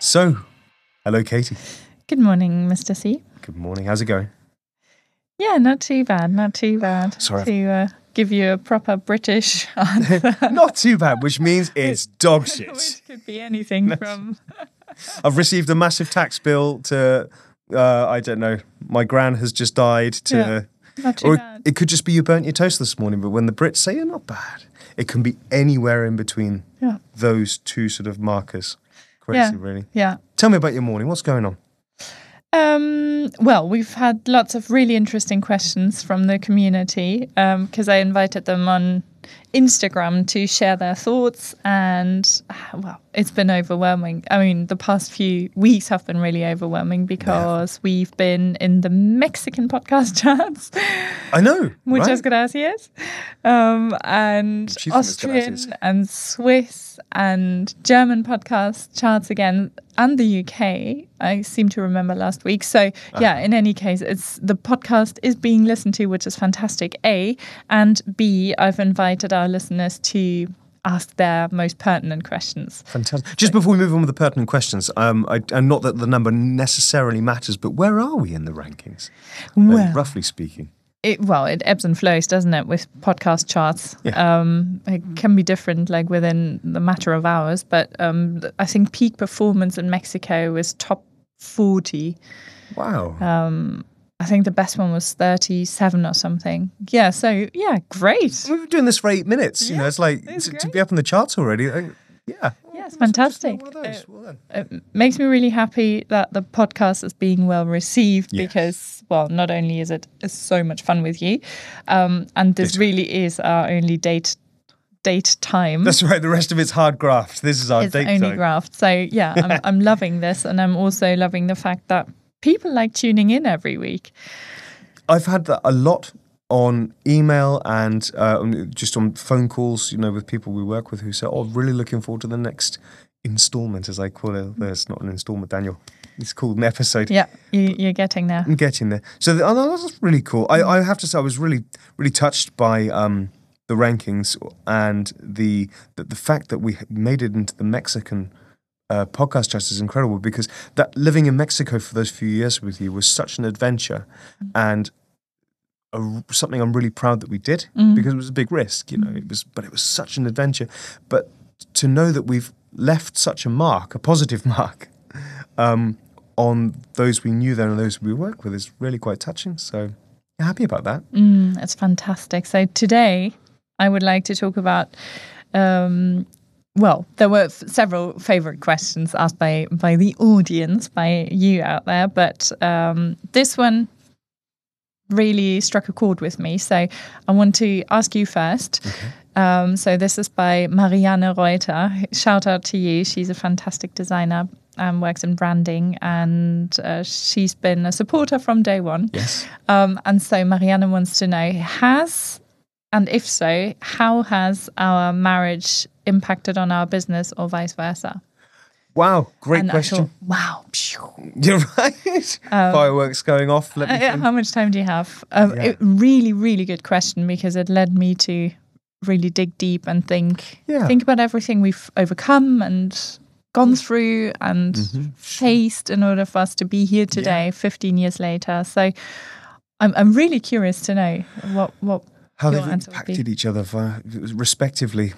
So, hello, Katie. Good morning, Mr. C. Good morning. How's it going? Yeah, not too bad, not too bad. Sorry. To give you a proper British answer. Not too bad, which means it's dog shit. Which could be anything from... I've received a massive tax bill to, I don't know, my gran has just died to... Not too bad. It could just be you burnt your toast this morning, but when the Brits say you're not bad, it can be anywhere in between those two sort of markers. Crazy, really. Yeah. Tell me about your morning. What's going on? Well, we've had lots of really interesting questions from the community because I invited them on Instagram to share their thoughts, and well, it's been overwhelming. I mean, the past few weeks have been really overwhelming because we've been in the Mexican podcast charts. I know. Muchas gracias. And Austrian and Swiss and German podcast charts again, and the UK, I seem to remember last week. So yeah, in any case, the podcast is being listened to, which is fantastic, A. And B, I've invited our listeners to ask their most pertinent questions. Fantastic. Just before we move on with the pertinent questions, and not that the number necessarily matters, but where are we in the rankings? Well, roughly speaking. It ebbs and flows, doesn't it, with podcast charts? Yeah. It can be different, like within the matter of hours. But I think peak performance in Mexico was top 40. Wow. I think the best one was 37 or something. Yeah, so, yeah, great. We've been doing this for 8 minutes. Yeah, you know, it's like to be up in the charts already. Yeah. Yeah, it's fantastic. It makes me really happy that the podcast is being well received because, well, not only is it so much fun with you, and this really is our only date time. That's right. The rest of it's hard graft. This is our date time. It's only graft. So yeah, I'm loving this, and I'm also loving the fact that people like tuning in every week. I've had that a lot on email and just on phone calls, you know, with people we work with who say, "Oh, really looking forward to the next installment," as I call it. It's not an installment, Daniel. It's called an episode. Yeah, you're getting there. I'm getting there. So that's really cool. I have to say, I was really, really touched by the rankings and the fact that we made it into the Mexican podcast charts is incredible, because that living in Mexico for those few years with you was such an adventure and something I'm really proud that we did, because it was a big risk, you know. But it was such an adventure. But to know that we've left such a mark, a positive mark, on those we knew then and those we work with is really quite touching. So happy about that. It's fantastic. So today I would like to talk about. Well, there were several favorite questions asked by the audience, by you out there, but this one really struck a chord with me. So I want to ask you first. Okay. So this is by Marianne Reuter. Shout out to you. She's a fantastic designer and works in branding, and she's been a supporter from day one. Yes. And so Marianne wants to know, and if so, how has our marriage impacted on our business or vice versa? Wow, great question. Wow. You're right. Fireworks going off. Let me think. How much time do you have? Really, really good question, because it led me to really dig deep and think about everything we've overcome and gone through and faced in order for us to be here today, 15 years later. So I'm really curious to know what how they've impacted each other respectively.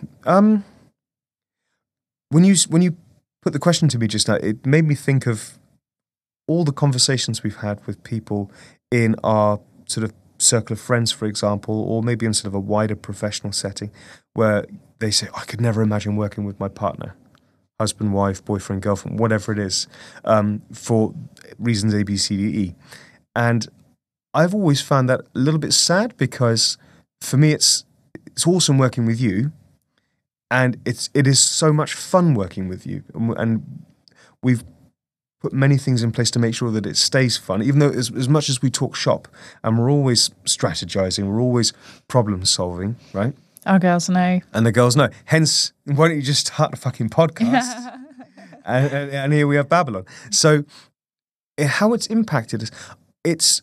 When you put the question to me just now, it made me think of all the conversations we've had with people in our sort of circle of friends, for example, or maybe in sort of a wider professional setting, where they say, "I could never imagine working with my partner, husband, wife, boyfriend, girlfriend, whatever it is, for reasons A, B, C, D, E." And I've always found that a little bit sad, because for me it's awesome working with you, and it is so much fun working with you, and we've put many things in place to make sure that it stays fun, even though as much as we talk shop and we're always strategizing, we're always problem solving, right? Our girls know. And the girls know. Hence, why don't you just start a fucking podcast? and here we have Babylon. So how it's impacted us,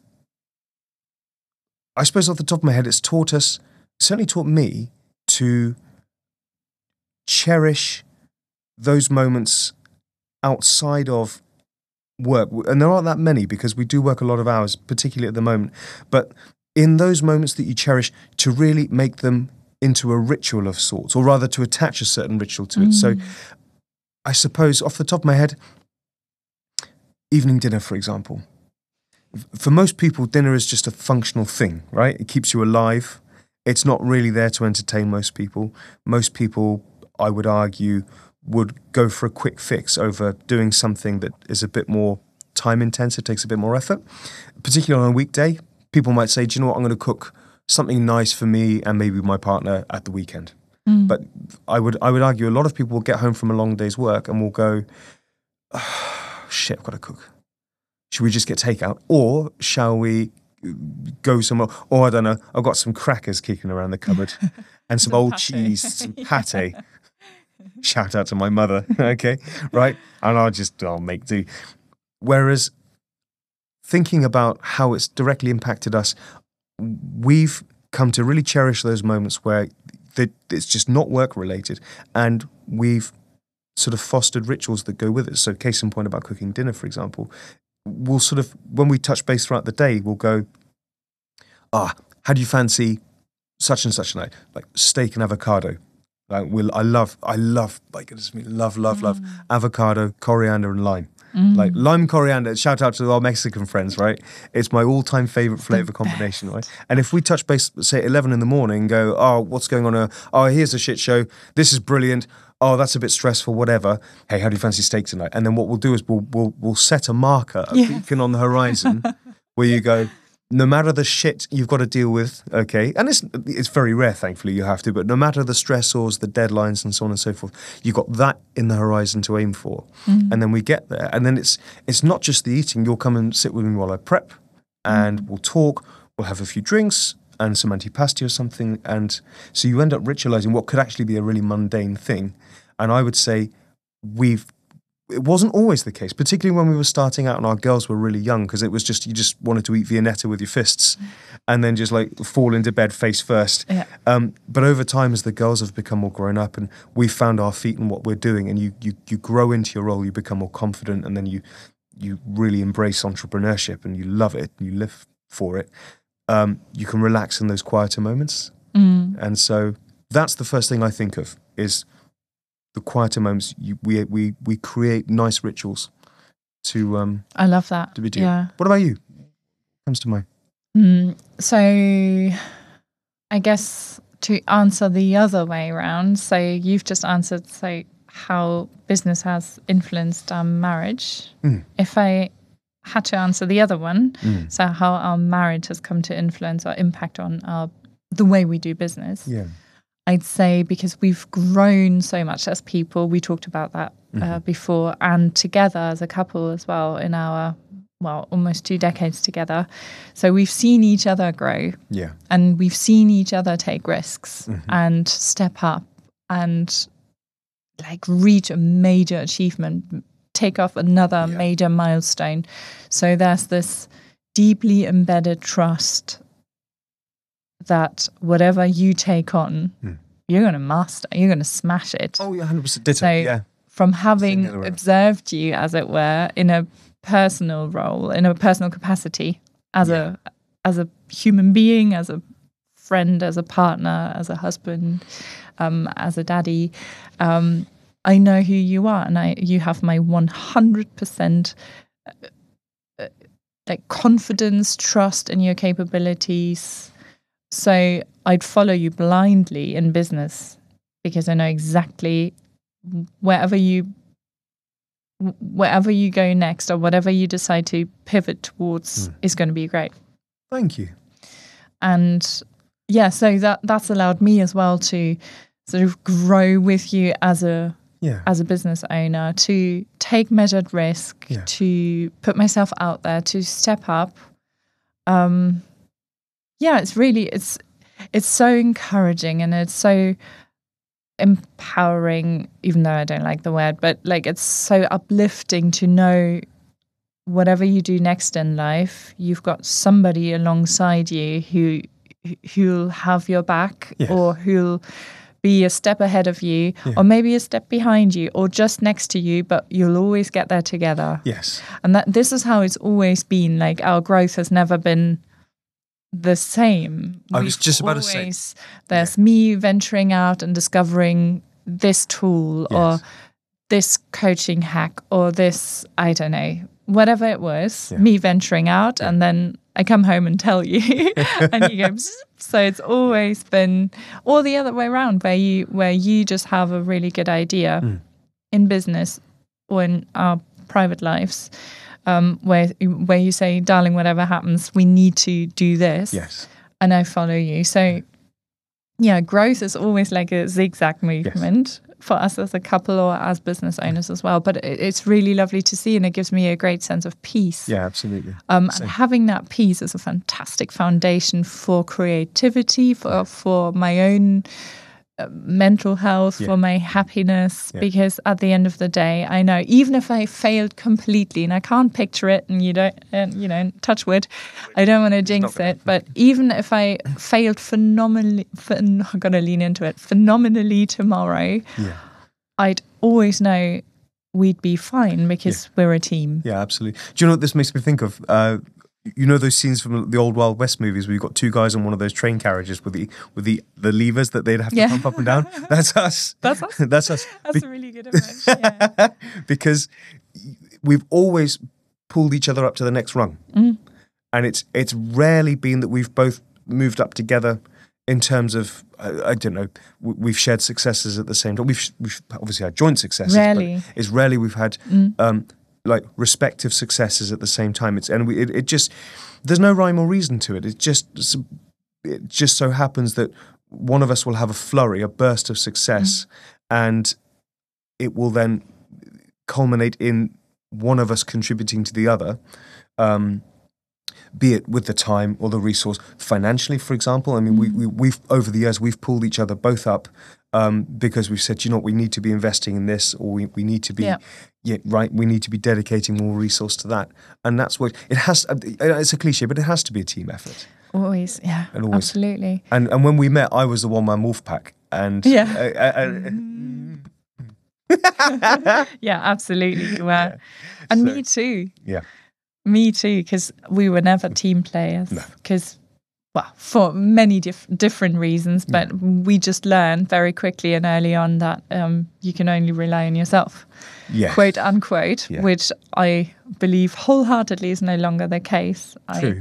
I suppose off the top of my head, it's certainly taught me to cherish those moments outside of work, and there aren't that many because we do work a lot of hours, particularly at the moment, but in those moments that you cherish, to really make them into a ritual of sorts, or rather to attach a certain ritual to it. So I suppose off the top of my head, evening dinner, for example. For most people, dinner is just a functional thing, right? It keeps you alive. It's not really there to entertain most people. Most people, I would argue, would go for a quick fix over doing something that is a bit more time intensive, takes a bit more effort. Particularly on a weekday, people might say, do you know what, I'm going to cook something nice for me and maybe my partner at the weekend. But I would argue a lot of people will get home from a long day's work and will go, oh, shit, I've got to cook. Should we just get takeout? Or shall we go somewhere? Or I don't know, I've got some crackers kicking around the cupboard and some old cheese, some pate. Shout out to my mother, okay, right? And I'll make do. Whereas thinking about how it's directly impacted us, we've come to really cherish those moments where it's just not work related, and we've sort of fostered rituals that go with it. So case in point about cooking dinner, for example, we'll sort of, when we touch base throughout the day, we'll go, how do you fancy such and such a night? Like steak and avocado. Like I love, like goodness me, love avocado, coriander, and lime. Like lime, coriander. Shout out to our Mexican friends, right? It's my all-time favorite flavor combination, right? And if we touch base, say 11 in the morning, go, oh, what's going on here? Oh, here's a shit show. This is brilliant. Oh, that's a bit stressful. Whatever. Hey, how do you fancy steak tonight? And then what we'll do is we'll set a marker, a beacon on the horizon, where you go, no matter the shit you've got to deal with, okay, and it's very rare, thankfully, you have to, but no matter the stressors, the deadlines, and so on and so forth, you've got that in the horizon to aim for. And then we get there. And then it's not just the eating. You'll come and sit with me while I prep, and we'll talk, we'll have a few drinks and some antipasti or something. And so you end up ritualizing what could actually be a really mundane thing. And I would say it wasn't always the case, particularly when we were starting out and our girls were really young, because it was just, you just wanted to eat Viennetta with your fists and then just like fall into bed face first. Yeah. But over time, as the girls have become more grown up and we've found our feet in what we're doing, and you grow into your role, you become more confident, and then you really embrace entrepreneurship and you love it and you live for it. You can relax in those quieter moments. And so that's the first thing I think of is the quieter moments. We create nice rituals to I love that. To be doing. Yeah. What about you? Comes to mind. So I guess to answer the other way around, so you've just answered how business has influenced our marriage. If I had to answer the other one, so how our marriage has come to influence or impact on the way we do business. Yeah. I'd say because we've grown so much as people, we talked about that before, and together as a couple as well in our, almost 2 decades together. So we've seen each other grow. Yeah. And we've seen each other take risks and step up and like reach a major achievement, take off another major milestone. So there's this deeply embedded trust that whatever you take on, you're going to master, you're going to smash it. Oh, yeah, 100% ditto. So from having observed you, as it were, in a personal role, in a personal capacity, as a human being, as a friend, as a partner, as a husband, as a daddy, I know who you are, and you have my 100% like confidence, trust in your capabilities. So I'd follow you blindly in business because I know exactly wherever you go next or whatever you decide to pivot towards is going to be great. Thank you. And so that's allowed me as well to sort of grow with you as a business owner, to take measured risk, to put myself out there, to step up. It's so encouraging and it's so empowering, even though I don't like the word, but like it's so uplifting to know whatever you do next in life, you've got somebody alongside you who'll have your back or who'll be a step ahead of you, or maybe a step behind you, or just next to you, but you'll always get there together. Yes. And this is how it's always been. Like, our growth has never been the same. I was just about to say. There's me venturing out and discovering this tool or this coaching hack or this, I don't know, whatever it was, me venturing out, and then I come home and tell you, and you go. So it's always been all the other way around, where you just have a really good idea in business or in our private lives, where you say, "Darling, whatever happens, we need to do this." Yes, and I follow you. So yeah, growth is always like a zigzag movement. For us as a couple or as business owners as well. But it's really lovely to see, and it gives me a great sense of peace. Yeah, absolutely. And having that peace is a fantastic foundation for creativity, for my own mental health, for my happiness, because at the end of the day, I know even if I failed completely, and I can't picture it, and you don't, touch wood, I don't want to jinx it, but even if I failed phenomenally, I'm going to lean into it, phenomenally tomorrow, I'd always know we'd be fine because we're a team. Yeah, absolutely. Do you know what this makes me think of? You know those scenes from the old Wild West movies where you've got two guys on one of those train carriages with the levers that they'd have to pump up and down? That's us. That's us. That's us. That's a really good image. Yeah. Because we've always pulled each other up to the next rung. And it's rarely been that we've both moved up together in terms of, I don't know, we've shared successes at the same time. We've obviously had joint successes. Rarely. But it's rarely we've had like respective successes at the same time. It just, there's no rhyme or reason to it. It just so happens that one of us will have a flurry, a burst of success, and it will then culminate in one of us contributing to the other, be it with the time or the resource. Financially, for example, I mean, we've over the years, we've pulled each other both up because we've said, we need to be investing in this, or we need to be, we need to be dedicating more resource to that. And that's what, it's a cliche, but it has to be a team effort. Always, yeah, and always. Absolutely. And when we met, I was the one-man wolf pack. And yeah, absolutely you were. And me too. Yeah. Me too, because we were never team players. Because, for many different reasons, but we just learned very quickly and early on that you can only rely on yourself, quote unquote, which I believe wholeheartedly is no longer the case. True.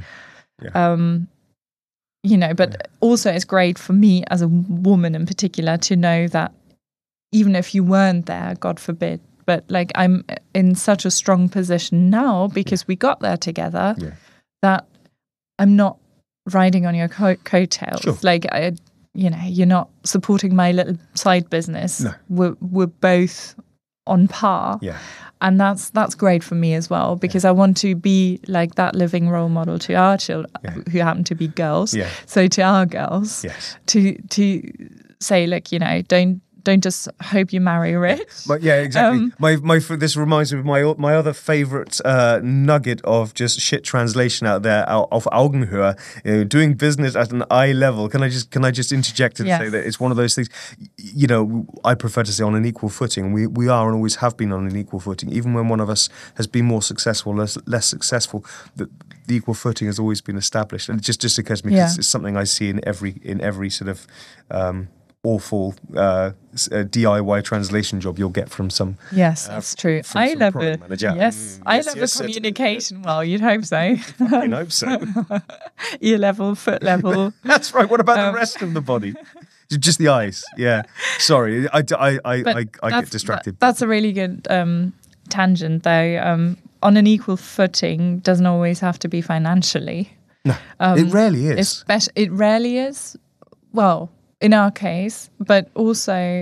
But also it's great for me as a woman in particular to know that even if you weren't there, God forbid, but like I'm in such a strong position now because we got there together that I'm not riding on your coattails. Sure. Like, you're not supporting my little side business. No. We're both on par. Yeah. And that's great for me as well, because I want to be like that living role model to our children, who happen to be girls. Yeah. So to our girls, to say, look, don't just hope you marry rich. But yeah, exactly. This reminds me of my other favourite nugget of just shit translation out there of Augenhöhe, doing business at an eye level. Can I just interject and say that it's one of those things? I prefer to say on an equal footing. We are and always have been on an equal footing, even when one of us has been more successful, less successful. The equal footing has always been established, and it just occurs to me because it's something I see in every sort of awful DIY translation job you'll get from some. Yes, that's true. I love it. Yes, I love the communication. Well, you'd hope so. I hope so. Ear level, foot level. That's right. What about the rest of the body? Just the eyes. Yeah. Sorry, I get distracted. That's a really good tangent, though. On an equal footing doesn't always have to be financially. No, it rarely is. It rarely is. Well, in our case, but also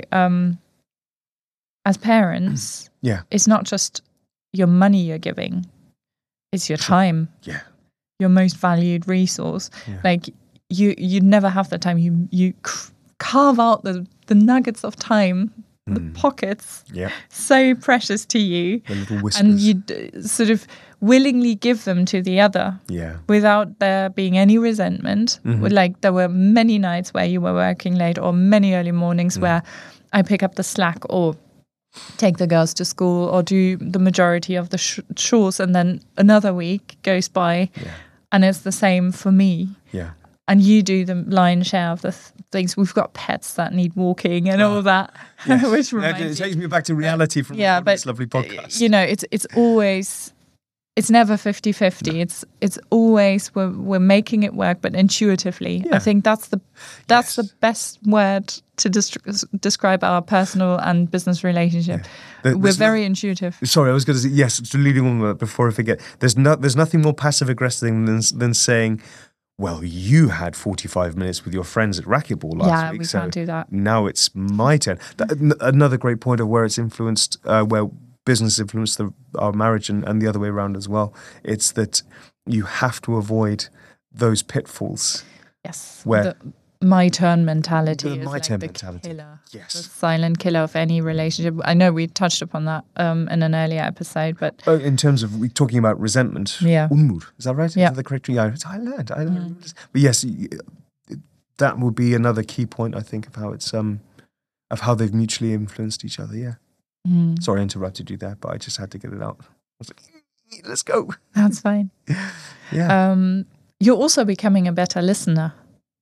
as parents, it's not just your money you're giving, it's your time. Yeah. Your most valued resource. Yeah. Like you never have the time. You carve out the nuggets of time the pockets, so precious to you, the little whispers. And you sort of willingly give them to the other without there being any resentment. Like there were many nights where you were working late, or many early mornings where I pick up the slack or take the girls to school or do the majority of the chores, and then another week goes by and it's the same for me. And you do the lion's share of the things. We've got pets that need walking and all that. Which it takes me back to reality from this lovely podcast. You know, it's always, it's never 50-50. It's always we're making it work, but intuitively. I think that's the best word to describe our personal and business relationship. We're very intuitive. Sorry, I was going to say, yes, to leading on before I forget. There's nothing more passive aggressive than saying, well, you had 45 minutes with your friends at racquetball last week. We can't do that. Now it's my turn. Another great point of where it's influenced, where business influenced our marriage and the other way around as well. It's that you have to avoid those pitfalls. Yes. Where my turn mentality is like the killer. Yes. The silent killer of any relationship. I know we touched upon that in an earlier episode, but in terms of talking about resentment, Unmut, is that right? Yeah. Is that the correct? Yeah, I learned. But yes, that would be another key point, I think, of how it's of how they've mutually influenced each other. Yeah. Sorry, I interrupted you there, but I just had to get it out. I was like, let's go. That's fine. Yeah. You're also becoming a better listener.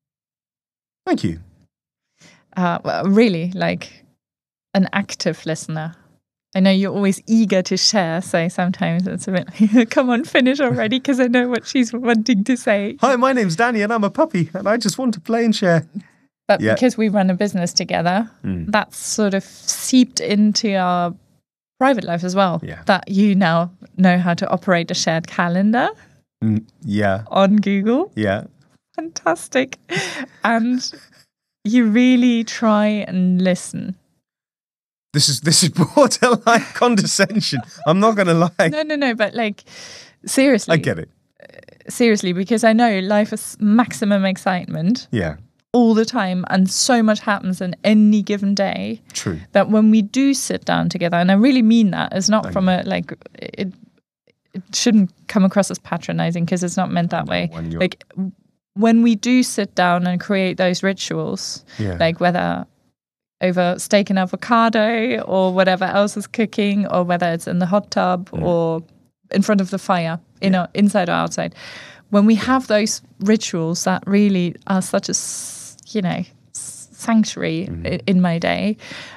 Thank you. Well, really, like an active listener. I know you're always eager to share, so sometimes it's a bit like, come on, finish already, because I know what she's wanting to say. Hi, my name's Danny and I'm a puppy and I just want to play and share. But because we run a business together, that's sort of seeped into our private life as well. Yeah. That you now know how to operate a shared calendar. On Google. Yeah. Fantastic. And you really try and listen. This is borderline condescension. I'm not going to lie. No, but like, seriously. I get it. Seriously, because I know life is maximum excitement. Yeah. All the time, and so much happens in any given day. True. That when we do sit down together, and I really mean that, it's not from a, like, it shouldn't come across as patronizing because it's not meant that way. Like, when we do sit down and create those rituals, like whether over steak and avocado or whatever else is cooking, or whether it's in the hot tub or in front of the fire, inside or outside, when we have those rituals that really are such a, sanctuary in my day,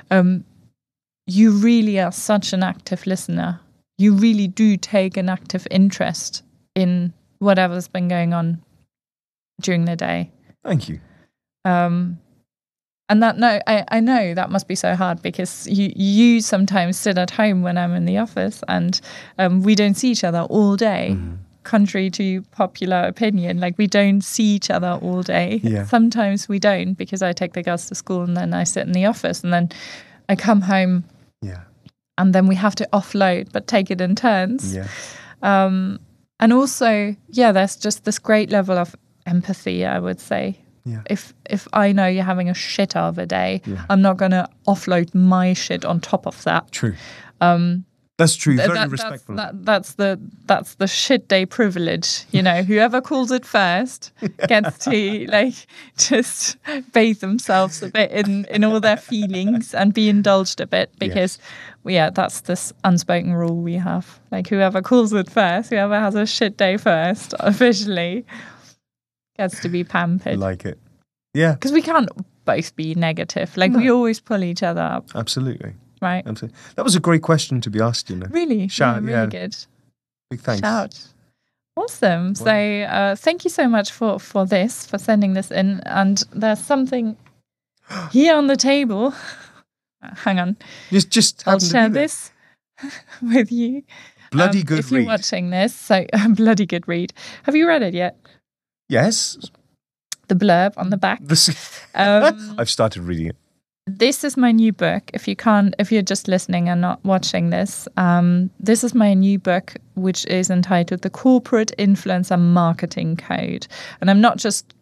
you really are such an active listener. You really do take an active interest in whatever's been going on during the day. Thank you. And that I know that must be so hard, because you sometimes sit at home when I'm in the office, and we don't see each other all day. Contrary to popular opinion, like we don't see each other all day. Sometimes we don't, because I take the girls to school and then I sit in the office, and then I come home. And then we have to offload, but take it in turns. And also, there's just this great level of empathy, I would say. If I know you're having a shit of a day, I'm not going to offload my shit on top of that. True. That's true. Very respectful. That's the shit day privilege. Whoever calls it first gets to just bathe themselves a bit in all their feelings and be indulged a bit, because that's this unspoken rule we have. Like, whoever calls it first, whoever has a shit day first, officially gets to be pampered. I like it. Yeah. Because we can't both be negative. Like, we always pull each other up. Absolutely. Right. Absolutely. That was a great question to be asked, Really? Shout, really good. Big thanks. Shout. Awesome. Wow. So thank you so much for sending this in. And there's something here on the table. Hang on. Just I'll share this with you. Bloody good read. If you're watching this, so bloody good read. Have you read it yet? Yes. The blurb on the back. I've started reading it. This is my new book. If you're just listening and not watching this, this is my new book, which is entitled The Corporate Influencer Marketing Code. And I'm not just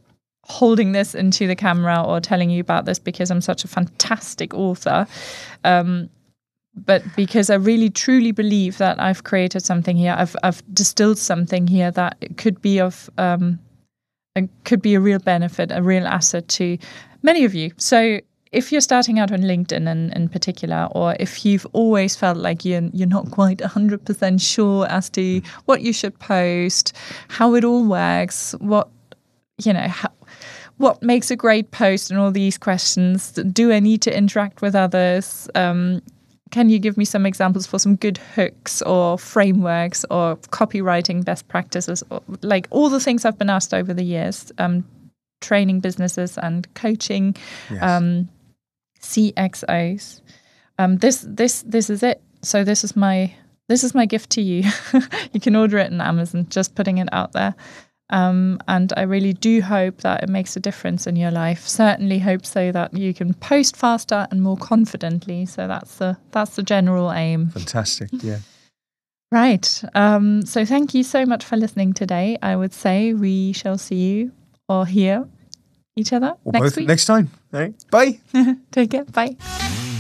holding this into the camera or telling you about this because I'm such a fantastic author, but because I really truly believe that I've created something here. I've distilled something here that could be of could be a real benefit, a real asset to many of you. So if you're starting out on LinkedIn in particular, or if you've always felt like you're not quite 100% sure as to what you should post, how it all works, what makes a great post, and all these questions. Do I need to interact with others? Can you give me some examples for some good hooks or frameworks or copywriting best practices, or like all the things I've been asked over the years, training businesses and coaching, CXOs. This is it. So this is my gift to you. You can order it on Amazon, just putting it out there. And I really do hope that it makes a difference in your life. Certainly hope so that you can post faster and more confidently. So that's the general aim. Fantastic, yeah. Right. So thank you so much for listening today. I would say we shall see you or hear each other next week. Next time. All right. Bye. Take care. Bye.